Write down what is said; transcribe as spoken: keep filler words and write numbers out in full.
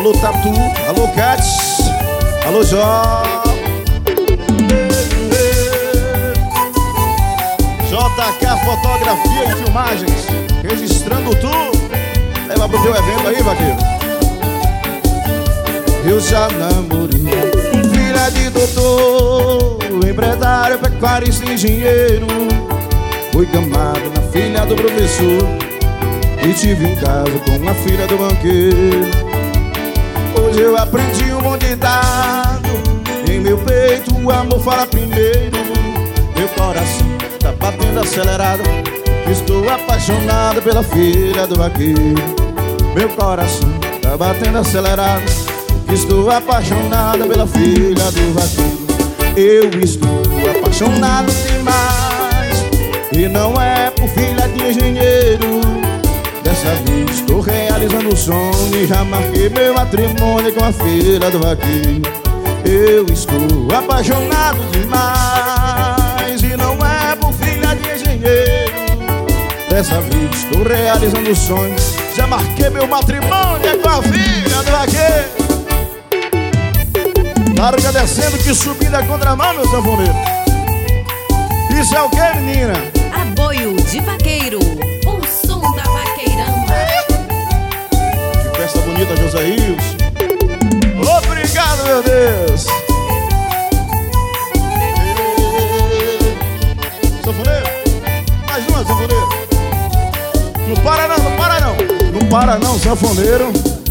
Alô Tatu, alô Cats, alô Jó, J K Fotografia e Filmagens, registrando tudo. Leva pro teu evento aí, vaqueiro. Eu já namorei filha de doutor, empresário, pecuarista, engenheiro. Fui gamado na filha do professor e tive um caso com a filha do banqueiro. Hoje eu aprendi um bom ditado: em meu peito o amor fala primeiro. Meu coração tá batendo acelerado, estou apaixonado pela filha do vaqueiro. Meu coração tá batendo acelerado, estou apaixonado pela filha do vaqueiro. Eu estou apaixonado demais, e não é por filha de engenheiro. Dessa vez estou realizando o sonho e já marquei meu matrimônio com a filha do vaqueiro. Eu estou apaixonado demais, e não é por filha de engenheiro. Dessa vez estou realizando o sonho, já marquei meu matrimônio com a filha do vaqueiro. Larga descendo que subida é contramão, meu sanfoneiro. Isso é o que, menina? Aboio de vaqueiro, o som da vaqueirama. Que festa bonita, Josaíus. Obrigado, meu Deus. Sanfoneiro, mais uma, sanfoneiro. Não para não, não para não. Não para não, sanfoneiro.